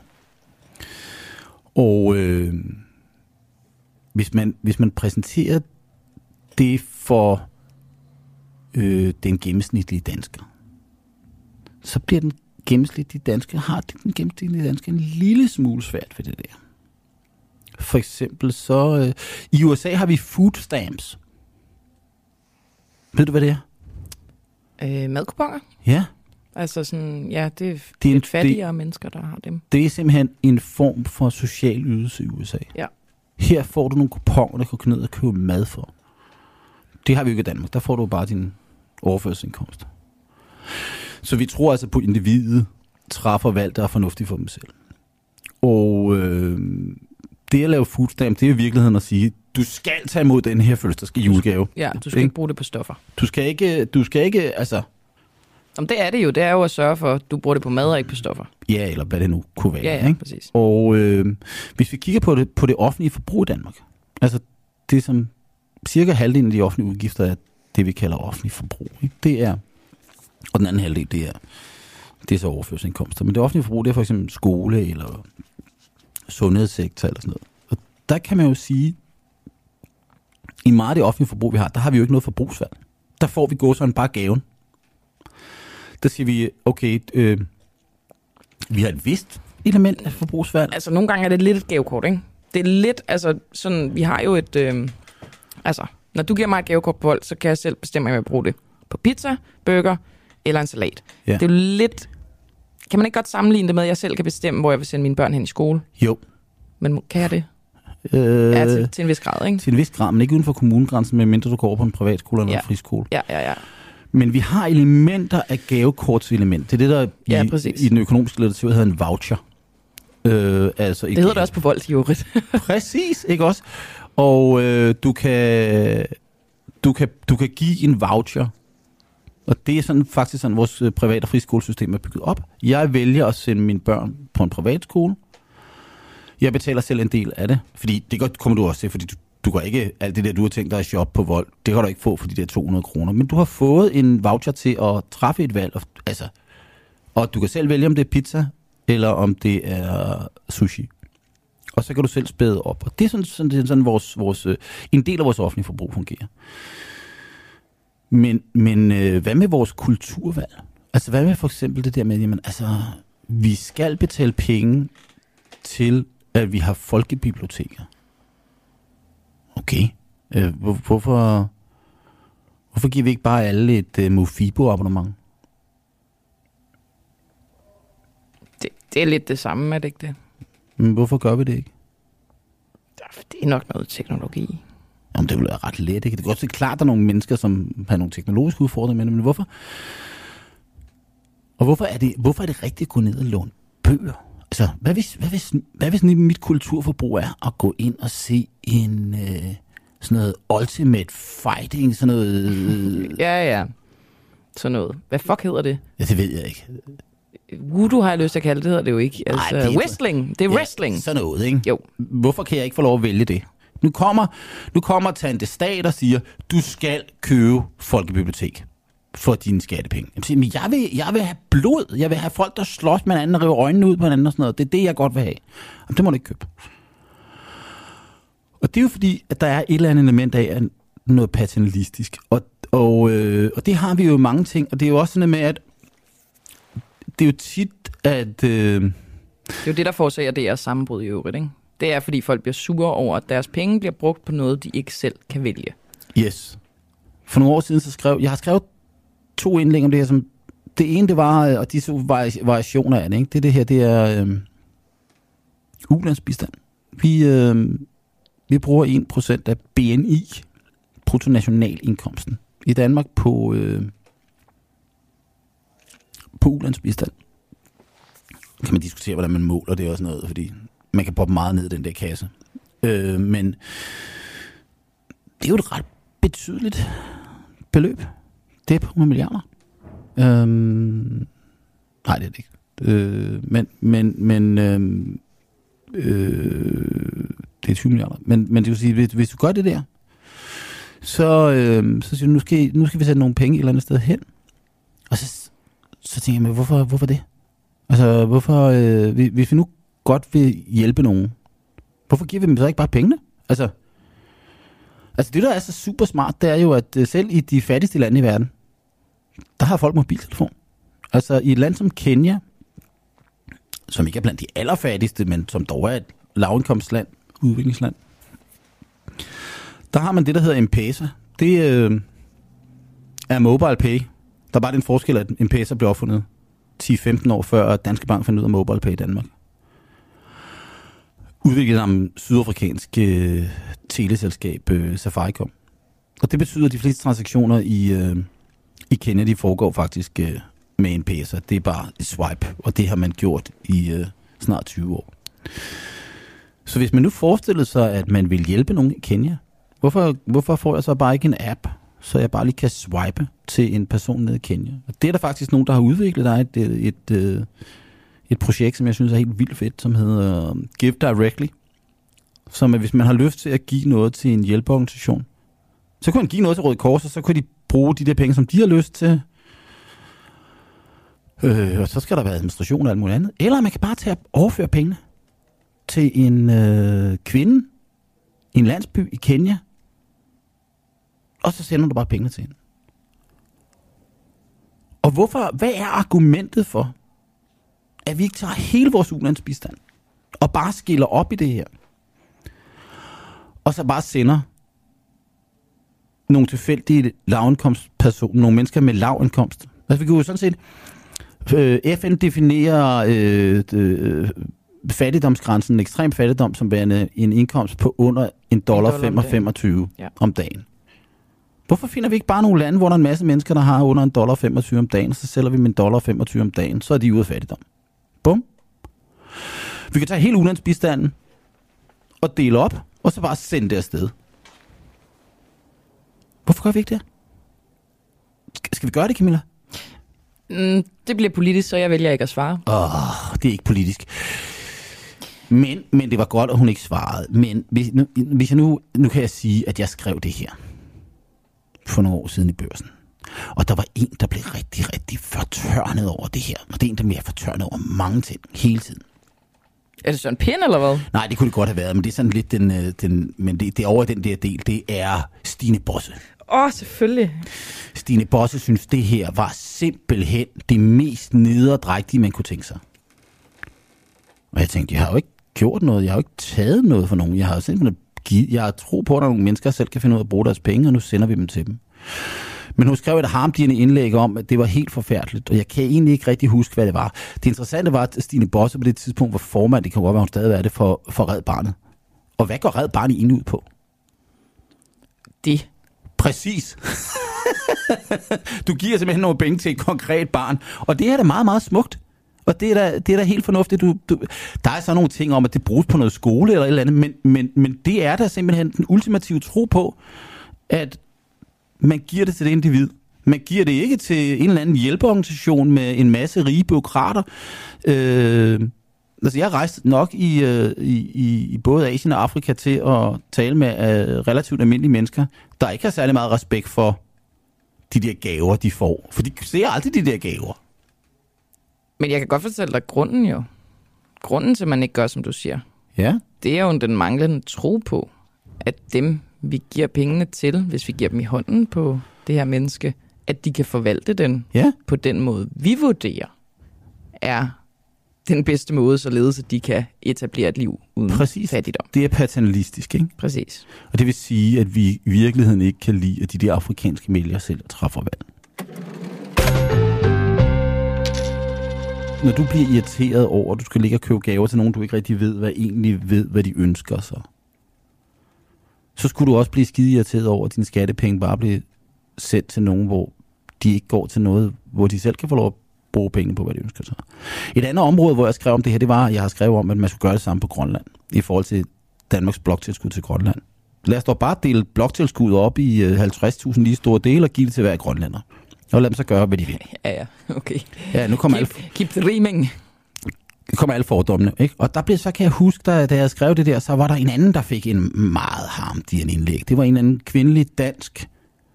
Og øh, hvis, man, hvis man præsenterer det for øh, den gennemsnitlige dansker, så bliver den gennemsnitlige dansker, har den gennemsnitlige dansker en lille smule svært ved det der. For eksempel så... Øh, I U S A har vi food stamps. Ved du, hvad det er? Øh, madkuponer? Ja. Altså sådan, ja, det er, det er lidt fattigere det, mennesker, der har dem. Det er simpelthen en form for social ydelse i U S A. Ja. Her får du nogle kuponer, der kan gå ned og købe mad for. Det har vi jo ikke i Danmark. Der får du bare din overførselsindkomst. Så vi tror altså på, at individet træffer valg, der er fornuftigt for dem selv. Og... Øh, det at lave food stamp, det er i virkeligheden at sige, du skal tage imod den her fødselsdags julegave. Ja, du skal ikke, ikke bruge det på stoffer. Du skal ikke, du skal ikke, altså... Om det er det jo, det er jo at sørge for, at du bruger det på mad og ikke på stoffer. Ja, eller hvad det nu kunne være. Ja, ja, ikke? Præcis. Og øh, hvis vi kigger på det, på det offentlige forbrug i Danmark, altså det som cirka halvdelen af de offentlige udgifter er det, vi kalder offentlig forbrug. Ikke? Det er, og den anden halvdel, det er, det er så overførselsindkomster. Men det offentlige forbrug, det er for eksempel skole eller sundhedssektor eller sådan noget. Og der kan man jo sige, i meget af det offentlige forbrug, vi har, der har vi jo ikke noget forbrugsvalg. Der får vi gå sådan bare gaven. Der siger vi, okay, øh, vi har et vist element af forbrugsvalg. Altså, nogle gange er det lidt et gavekort, ikke? Det er lidt, altså, sådan, vi har jo et, øh, altså, når du giver mig et gavekort på Volt, så kan jeg selv bestemme, om jeg vil bruge det på pizza, burger eller en salat. Ja. Det er jo lidt, kan man ikke godt sammenligne det med, at jeg selv kan bestemme, hvor jeg vil sende mine børn hen i skole? Jo. Men kan jeg det? Øh, Ja, til, til en vis grad, ikke? Til en vis grad, men ikke uden for kommunegrænsen, medmindre du går over på en privatskole eller Ja. en friskole. Ja, ja, ja. Men vi har elementer af gavekortselement. Det er det, der Ja, i, præcis. i den økonomiske litteratur hedder en voucher. Øh, altså Det hedder det også på Volt, i øvrigt. Præcis, ikke også? Og øh, du, kan, du, kan, du kan give en voucher. Og det er sådan, faktisk sådan, vores private friskolesystem er bygget op. Jeg vælger at sende mine børn på en privatskole. Jeg betaler selv en del af det. Fordi det godt kommer du også til, fordi du, du kan ikke, alt det der, du har tænkt dig at shoppe på Volt, det kan du ikke få for de der to hundrede kroner. Men du har fået en voucher til at træffe et valg. Og, altså, og du kan selv vælge, om det er pizza, eller om det er sushi. Og så kan du selv spæde op. Og det er sådan, sådan, det er sådan vores, vores, en del af vores offentlige forbrug fungerer. Men, men øh, hvad med vores kulturvalg? Altså hvad med for eksempel det der med, jamen altså, vi skal betale penge til, at vi har folkebiblioteker. Okay. Øh, hvor, hvorfor, hvorfor giver vi ikke bare alle et øh, Mofibo-abonnement? Det, det er lidt det samme, er det ikke det? Men hvorfor gør vi det ikke? Det er nok noget teknologi. Jamen, det vil være ret let, ikke? Det er godt, det er klart, at der er nogle mennesker, som har nogle teknologiske udfordringer med det, men hvorfor? Og hvorfor er det, hvorfor er det rigtigt at gå ned og låne bøger? Altså, hvad hvis, hvad hvis, hvad hvis mit kulturforbrug er at gå ind og se en øh, sådan noget Ultimate Fighting, sådan noget... Øh, Ja, ja. Sådan noget. Hvad fuck hedder det? ja, det ved jeg ikke. Voodoo har jeg lyst til at kalde det, hedder det jo ikke. Altså, Nej, det er- wrestling. Det er Ja, wrestling. sådan noget, ikke? Jo. Hvorfor kan jeg ikke få lov at vælge det? Nu kommer, nu kommer Tante Stat og siger, du skal købe folkebibliotek for dine skattepenge. Jeg siger, men jeg vil, jeg vil have blod. Jeg vil have folk, der slås med hinanden og river øjnene ud på hinanden og sådan noget. Det er det, jeg godt vil have. Jamen, det må du ikke købe. Og det er jo fordi, at der er et eller andet element af noget paternalistisk. Og, og, øh, og det har vi jo mange ting. Og det er jo også sådan med, at det er jo tit, at... Øh, Det er jo det, der forårsager det er sammenbrud i øvrigt, ikke? Det er, fordi folk bliver sure over, at deres penge bliver brugt på noget, de ikke selv kan vælge. Yes. For nogle år siden, så skrev jeg har skrevet to indlæg om det her. Som, det ene, det var, og de to variationer af det, ikke? Det, det her, det er øh, ulandsbistand. Vi, øh, vi bruger en procent af B N I, bruttonationalindkomsten, i Danmark på, øh, på ulandsbistand. Kan man diskutere, hvordan man måler det og sådan noget, fordi man kan poppe meget ned i den der kasse. Øh, men det er jo et ret betydeligt beløb. Det er på hundrede milliarder. Øhm, nej, det er det ikke. Øh, men men, men øh, øh, det er tyve milliarder. Men, men det vil sige, hvis, hvis du gør det der, så, øh, så siger du, nu skal, nu skal vi sætte nogle penge et eller andet sted hen. Og så, så tænker jeg, men hvorfor, hvorfor det? Altså, hvorfor, øh, hvis vi nu godt vil hjælpe nogen, hvorfor giver vi dem så ikke bare pengene? Altså, altså det, der er så super smart, det er jo, at selv i de fattigste lande i verden, der har folk mobiltelefon. Altså, i et land som Kenya, som ikke er blandt de allerfattigste, men som dog er et lavindkomstland, udviklingsland, der har man det, der hedder M-Pesa. Det øh, er mobile pay. Der er bare den forskel, at M-Pesa blev opfundet ti til femten år før Danske Bank fandt ud af mobile pay i Danmark. Udviklet af en sydafrikansk øh, teleselskab, øh, Safaricom. Og det betyder, at de fleste transaktioner i, øh, i Kenya, de foregår faktisk øh, med en M-Pesa. Det er bare et swipe, og det har man gjort i øh, snart tyve år. Så hvis man nu forestiller sig, at man vil hjælpe nogen i Kenya, hvorfor, hvorfor får jeg så bare ikke en app, så jeg bare lige kan swipe til en person nede i Kenya? Og det er der faktisk nogen, der har udviklet. Der er et, et, et, et projekt, som jeg synes er helt vildt fedt, som hedder Give Directly. Som er, hvis man har lyst til at give noget til en hjælpeorganisation, Så kunne han give noget til Røde Kors, og så kunne de bruge de der penge, som de har lyst til. Øh, og så skal der være administration og alt muligt andet. Eller man kan bare tage og overføre pengene til en øh, kvinde i en landsby i Kenya, og så sender du bare pengene til hende. Og hvorfor, hvad er argumentet for, at vi ikke tager hele vores ulandsbistand og bare skiller op i det her, og så bare sender nogle tilfældige lavindkomstpersoner, nogle mennesker med lav indkomst. Altså vi kan jo sådan set, øh, F N definerer øh, øh, fattigdomsgrænsen, ekstrem fattigdom, som værende en indkomst på under en dollar femogtyve ja. om dagen. Hvorfor finder vi ikke bare nogle lande, hvor der er en masse mennesker, der har under en dollar femogtyve om dagen, så sælger vi med en dollar femogtyve om dagen, så er de ude af fattigdom. Bum. Vi kan tage hele ulandsbistanden og dele op, og så bare sende det afsted. Hvorfor gør vi ikke det? Skal vi gøre det, Camilla? Mm, det bliver politisk, så jeg vælger ikke at svare. Åh, oh, det er ikke politisk. Men, men det var godt, at hun ikke svarede. Men hvis, nu, hvis jeg nu, nu kan jeg sige, at jeg skrev det her for nogle år siden i Børsen. Og der var en, der blev rigtig, rigtig fortørnet over det her. Og det er en, der bliver fortørnet over mange ting hele tiden. Er det Søren Pind, eller hvad? Nej, det kunne det godt have været, men det er sådan lidt den... den men det, det er over den der del, det er Stine Bosse. Åh, oh, selvfølgelig. Stine Bosse synes, det her var simpelthen det mest nederdrægtige, man kunne tænke sig. Og jeg tænkte, jeg har jo ikke gjort noget, jeg har jo ikke taget noget for nogen. Jeg har jo simpelthen givet, jeg har tro på, at der nogle mennesker selv kan finde ud af at bruge deres penge, og nu sender vi dem til dem. Men hun skrev et harmdirrende indlæg om, at det var helt forfærdeligt, og jeg kan egentlig ikke rigtig huske, hvad det var. Det interessante var, at Stine Bosse på det tidspunkt var formand, det kan godt være, hun stadig er det, for, for Red Barnet. Og hvad går Red Barnet egentlig ud på? Det. Præcis. Du giver simpelthen nogle penge til et konkret barn, og det er da meget, meget smukt. Og det er da, det er da helt fornuftigt. Du, du, der er så nogle ting om, at det bruges på noget skole eller et eller andet, men, men, men det er da simpelthen den ultimative tro på, at man giver det til det individ. Man giver det ikke til en eller anden hjælpeorganisation med en masse rige bureaukrater. Øh, altså jeg har rejst nok i, øh, i, i både Asien og Afrika til at tale med øh, relativt almindelige mennesker, der ikke har særlig meget respekt for de der gaver, de får. For de ser aldrig de der gaver. Men jeg kan godt fortælle dig grunden jo. Grunden til, at man ikke gør, som du siger. Ja. Det er jo den manglende tro på, at dem, vi giver pengene til, hvis vi giver dem i hånden på det her menneske, at de kan forvalte den ja. på den måde, vi vurderer, er den bedste måde, således at de kan etablere et liv uden Præcis. fattigdom. Det er paternalistisk, ikke? Præcis. Og det vil sige, at vi i virkeligheden ikke kan lide, at de der afrikanske vælgere selv træffer valg. Når du bliver irriteret over, at du skal ligge og købe gaver til nogen, du ikke rigtig ved, hvad egentlig ved, hvad de ønsker sig, så skulle du også blive skide irriteret over, at dine skattepenge bare bliver sendt til nogen, hvor de ikke går til noget, hvor de selv kan få lov at bruge penge på, hvad de ønsker sig. Et andet område, hvor jeg skrev om det her, det var, at jeg har skrevet om, at man skulle gøre det samme på Grønland, i forhold til Danmarks bloktilskud til Grønland. Lad os dog bare dele bloktilskuddet op i halvtreds tusind lige store dele, og give det til hver grønlænder. Og lad dem så gøre, hvad de vil. Ja, ja, okay. Ja, nu kommer keep, alle... Keep the riming. kommer alle fordommene, ikke? Og der blev, så kan jeg huske, da, da jeg skrev det der, så var der en anden, der fik en meget harmdirrende indlæg. Det var en anden kvindelig dansk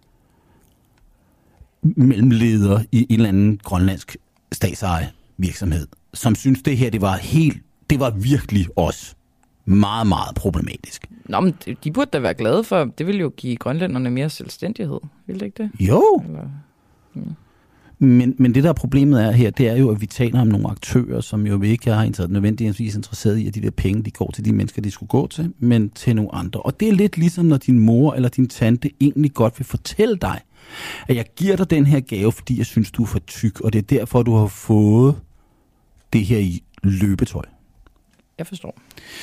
mellemleder i en eller anden grønlandsk statseje virksomhed, som synes det her, det var helt, det var virkelig også meget, meget problematisk. Nå, men de burde da være glade for, det ville jo give grønlænderne mere selvstændighed, ville det ikke det? Jo. Eller, hmm. Men, men det der problemet er her, det er jo, at vi taler om nogle aktører, som jo ikke er nødvendigvis interesseret i, at de der penge, de går til de mennesker, de skulle gå til, men til nogle andre. Og det er lidt ligesom, når din mor eller din tante egentlig godt vil fortælle dig, at jeg giver dig den her gave, fordi jeg synes, du er for tyk, og det er derfor, du har fået det her i løbetøj. Jeg forstår.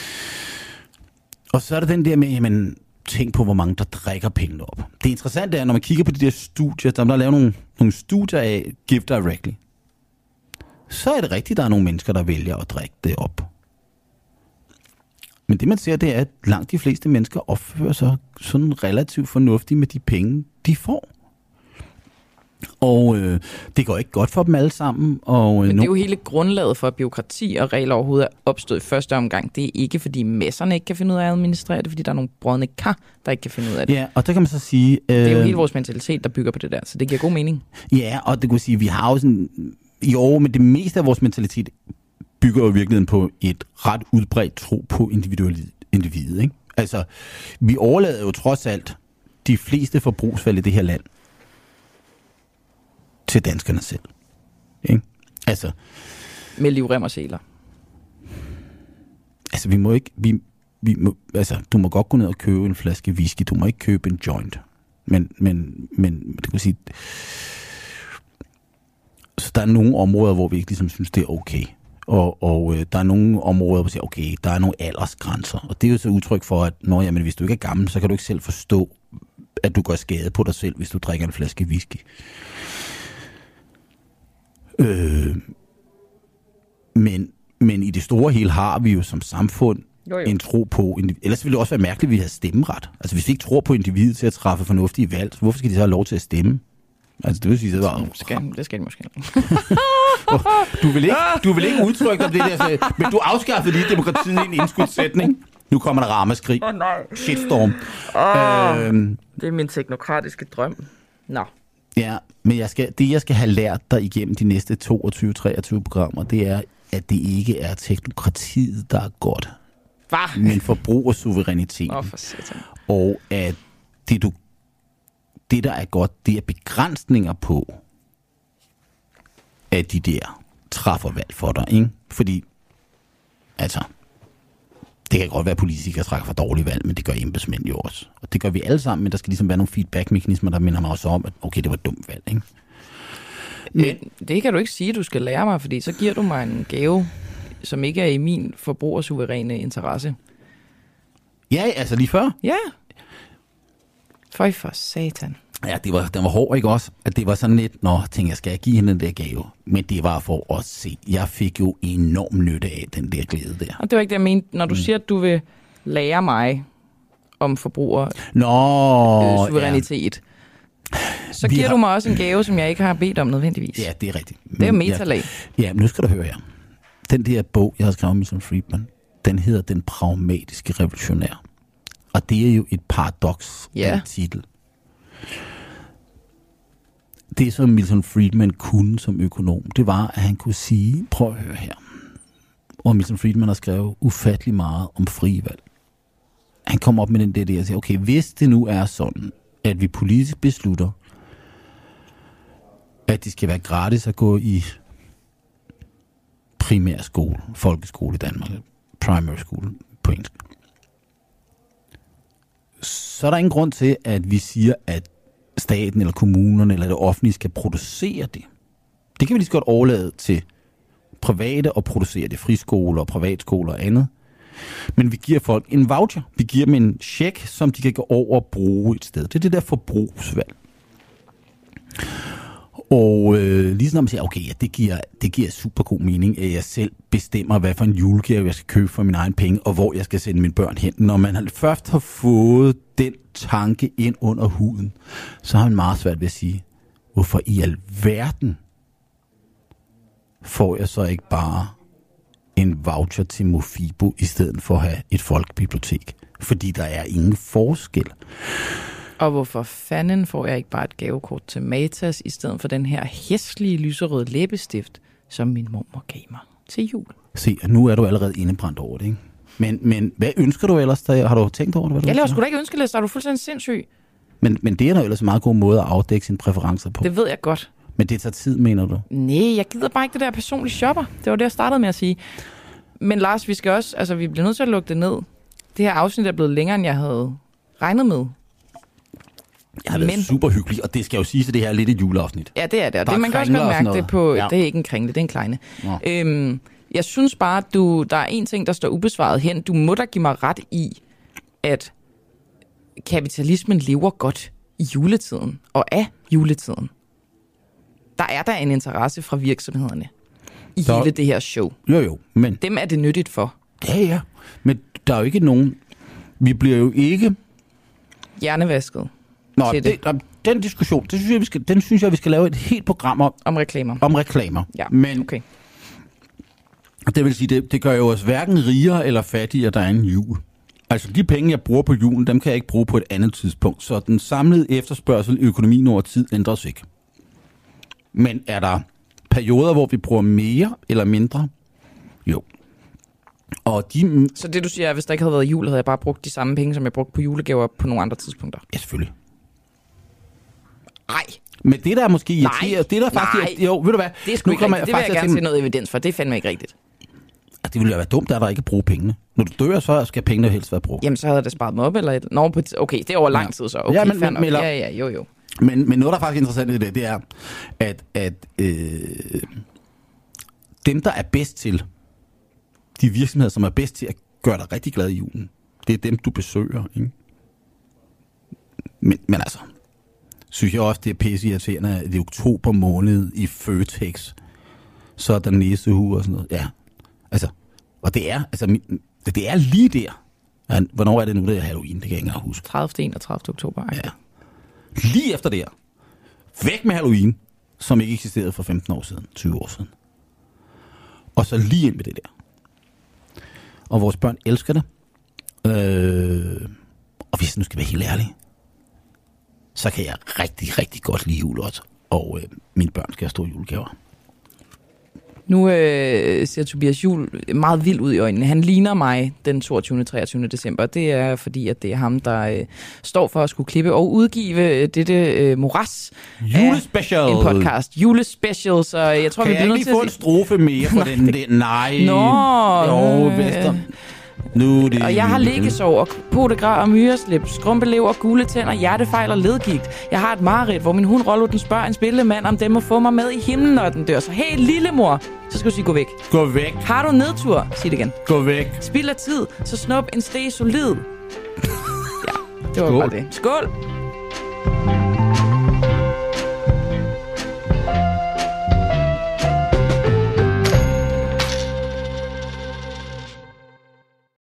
Og så er der den der med, jamen, tænk på, hvor mange der drikker pengene op. Det interessante er, når man kigger på de der studier, der er lavet nogle, nogle studier af Give Directly, så er det rigtigt, der er nogle mennesker, der vælger at drikke det op. Men det man ser, det er, at langt de fleste mennesker opfører sig sådan relativt fornuftigt med de penge, de får. Og øh, det går ikke godt for dem alle sammen. Og, øh, Men det er jo hele grundlaget for, at bureaukrati og regler overhovedet er opstået i første omgang. Det er ikke, fordi messerne ikke kan finde ud af at administrere det, fordi der er nogle brodne kar, der ikke kan finde ud af det. Ja, og der kan man så sige... Øh, det er jo hele vores mentalitet, der bygger på det der, så det giver god mening. Ja, og det kan sige, vi har jo sådan... I år, men det meste af vores mentalitet bygger jo i virkeligheden på et ret udbredt tro på individet, ikke? Altså, vi overlader jo trods alt de fleste forbrugsvalg i det her land til danskerne selv. Ikke? Altså, med livrem og seler. Altså, vi må ikke... Vi, vi må, altså, du må godt gå ned og købe en flaske whisky. Du må ikke købe en joint. Men, men, men det kan sige... Så der er nogle områder, hvor vi ikke ligesom synes, det er okay. Og, og øh, der er nogle områder, hvor vi siger, okay, der er nogle aldersgrænser. Og det er jo så udtryk for, at når, jamen, hvis du ikke er gammel, så kan du ikke selv forstå, at du gør skade på dig selv, hvis du drikker en flaske whisky. Øh, men, men i det store hele har vi jo som samfund jo, jo. en tro på... Ellers ville det også være mærkeligt, at vi havde stemmeret. Altså hvis vi ikke tror på individet til at træffe fornuftige valg, så hvorfor skal de så have lov til at stemme? Altså det vil sige, det var... Skal, det skal de måske. du, vil ikke, du vil ikke udtrykke dig det der, så, men du afskaffede lige demokratiet i en indskudssætning. Nu kommer der ramaskrig. Åh oh, nej. Shitstorm. Oh, øhm, det er min teknokratiske drøm. Nå. Ja, men jeg skal, det jeg skal have lært dig igennem de næste toogtyve til treogtyve programmer, det er, at det ikke er teknokratiet, der er godt. Hvad? Men forbrugersuveræniteten. Åh, oh, for satan. Og at det, du, det, der er godt, det er begrænsninger på, at de der træffer valg for dig, ikke? Fordi, altså, det kan godt være, at politikere trækker for dårlige valg, men det gør embedsmænd jo også. Og det gør vi alle sammen, men der skal ligesom være nogle feedback-mekanismer, der minder mig også om, at okay, det var et dumt valg, ikke? Men det kan du ikke sige, at du skal lære mig, fordi så giver du mig en gave, som ikke er i min forbrugersuveræne interesse. Ja, altså lige før. Ja. Føj for satan. Ja, det var, den var hård, ikke også? At det var sådan lidt, nå, tænkte jeg, skal jeg give hende den der gave? Men det var for at se. Jeg fik jo enorm nytte af den der glæde der. Og det var ikke det, jeg mente. Når du mm. siger, at du vil lære mig om forbruger nå, øh, suverænitet, ja. så Vi giver har... du mig også en gave, som jeg ikke har bedt om nødvendigvis. Ja, det er rigtigt. Det er jo metalag. Ja, ja, men nu skal du høre her. Den der bog, jeg har skrevet om Milton Friedman, den hedder Den pragmatiske revolutionær. Og det er jo et paradoks ja. af titel. Det, som Milton Friedman kunne som økonom, det var, at han kunne sige, prøv at høre her. Og Milton Friedman har skrevet ufattelig meget om frie valg. Han kom op med den der, der og siger, okay, hvis det nu er sådan, at vi politisk beslutter, at det skal være gratis at gå i primær skole, folkeskole i Danmark, primary school på engelsk, så er der ingen grund til, at vi siger, at staten eller kommunerne eller det offentlige skal producere det. Det kan vi lige så godt overlade til private og producere det, friskoler og privatskoler og andet. Men vi giver folk en voucher. Vi giver dem en check, som de kan gå over og bruge et sted. Det er det der forbrugsvalg. Og øh, lige sådan, når man siger, okay, ja, det giver, det giver super god mening, at jeg selv bestemmer, hvad for en julegave jeg skal købe for mine egne penge, og hvor jeg skal sende mine børn hen. Når man først har fået den tanke ind under huden, så har man meget svært ved at sige, hvorfor i alverden får jeg så ikke bare en voucher til Mofibo, i stedet for at have et folkebibliotek? Fordi der er ingen forskel. Og hvorfor fanden får jeg ikke bare et gavekort til Matas, i stedet for den her hæslige lyserøde læbestift, som min mormor gav mig til jul? Se, nu er du allerede indebrændt over det, ikke? Men, men hvad ønsker du ellers? Der? Har du tænkt over det? Hvad jeg laver sgu da ikke ønskeliste, er du fuldstændig sindssyg? Men, men det er da ellers en meget god måde at afdække sine præferencer på. Det ved jeg godt. Men det tager tid, mener du? Nej, jeg gider bare ikke det der personlige shopper. Det var det, jeg startede med at sige. Men Lars, vi skal også, altså vi bliver nødt til at lukke det ned. Det her afsnit er blevet længere, end jeg havde regnet med. Jeg har været Men... super hyggelig, og det skal jo sige, at det her er lidt et juleafsnit. Ja, det er det. Og det man kan også godt mærke det på, ja. Det er ikke en kringle, det er en kleine. Ja. Øhm, jeg synes bare, at du, der er en ting, der står ubesvaret hen. Du må da give mig ret i, at kapitalismen lever godt i juletiden og af juletiden. Der er der en interesse fra virksomhederne i der... hele det her show. Jo, jo, men... Dem er det nyttigt for. Ja, ja. Men der er jo ikke nogen... Vi bliver jo ikke... Hjernevasket. Nå, til det, det. Den diskussion, det synes jeg, vi skal, den synes jeg, vi skal lave et helt program om. Om reklamer. Om reklamer. Ja, Men, okay. Det vil sige, det, det gør jo os hverken rigere eller fattigere, der er en jul. Altså de penge, jeg bruger på julen, dem kan jeg ikke bruge på et andet tidspunkt. Så den samlede efterspørgsel i økonomien over tid ændres ikke. Men er der perioder, hvor vi bruger mere eller mindre? Jo. Og de... Så det du siger, at hvis der ikke havde været jul, havde jeg bare brugt de samme penge, som jeg brugte på julegaver på nogle andre tidspunkter? Ja, selvfølgelig. Nej. Men det der er måske irriterer, det der faktisk... Nej. Jo, ved du hvad? Det er sgu nu ikke rigtigt. jeg Det vil jeg gerne til... se noget evidens for. Det er fandme ikke rigtigt. Det ville jo være dumt, at der ikke bruge pengene. Når du dør, så skal pengene helst være brugt. Jamen, så havde jeg da sparet mig op, eller et... Nå, okay, det er over lang tid så. Okay, ja, men, fair nok. men, Ja, ja, jo, jo. Men, men noget, der er faktisk interessant i det, det er, at, at øh, dem, der er bedst til, de virksomheder, som er bedst til at gøre dig rigtig glad i julen, det er dem, du besøger, ikke? Men, men altså, synes jeg også, det er pisseirriterende, at det er oktober måned i Føtex, så er der næsehue og sådan noget. Ja, altså, og det er, altså, det er lige der. Ja, hvornår er det nu, det er Halloween? Det kan jeg ikke engang huske. tredivte og enogtredivte oktober. Ikke? Ja. Lige efter det her. Væk med Halloween, som ikke eksisterede for femten år siden, tyve år siden. Og så lige ind med det der. Og vores børn elsker det. Øh, og hvis jeg nu skal være helt ærlig, så kan jeg rigtig, rigtig godt lide jul også. Og øh, mine børn skal have store julegaver. Nu øh, ser Tobias Juhl meget vild ud i øjnene. Han ligner mig den toogtyvende og treogtyvende december. Det er fordi, at det er ham, der øh, står for at skulle klippe og udgive dette øh, moras. Julespecial! En podcast. Julespecial, så jeg tror, kan vi bliver nødt til at sige... Kan jeg ikke få en strofe mere for den? Det... Nej. Nå. Jo, øh, Vester. Nu det og jeg har liggesår og potegræd og myreslip, skrumpelever, gule tænder, hjertefejl og ledgigt. Jeg har et mareridt, hvor min hund Rollo den spørger en spillemand, om den må få mig med i himlen, når den dør. Så hey, lillemor, så skal du sige gå væk. Gå væk. Har du nedtur? Sig det igen. Gå væk. Spild af tid, så snup en steg solid. Ja, det var Skål. bare det. Skål!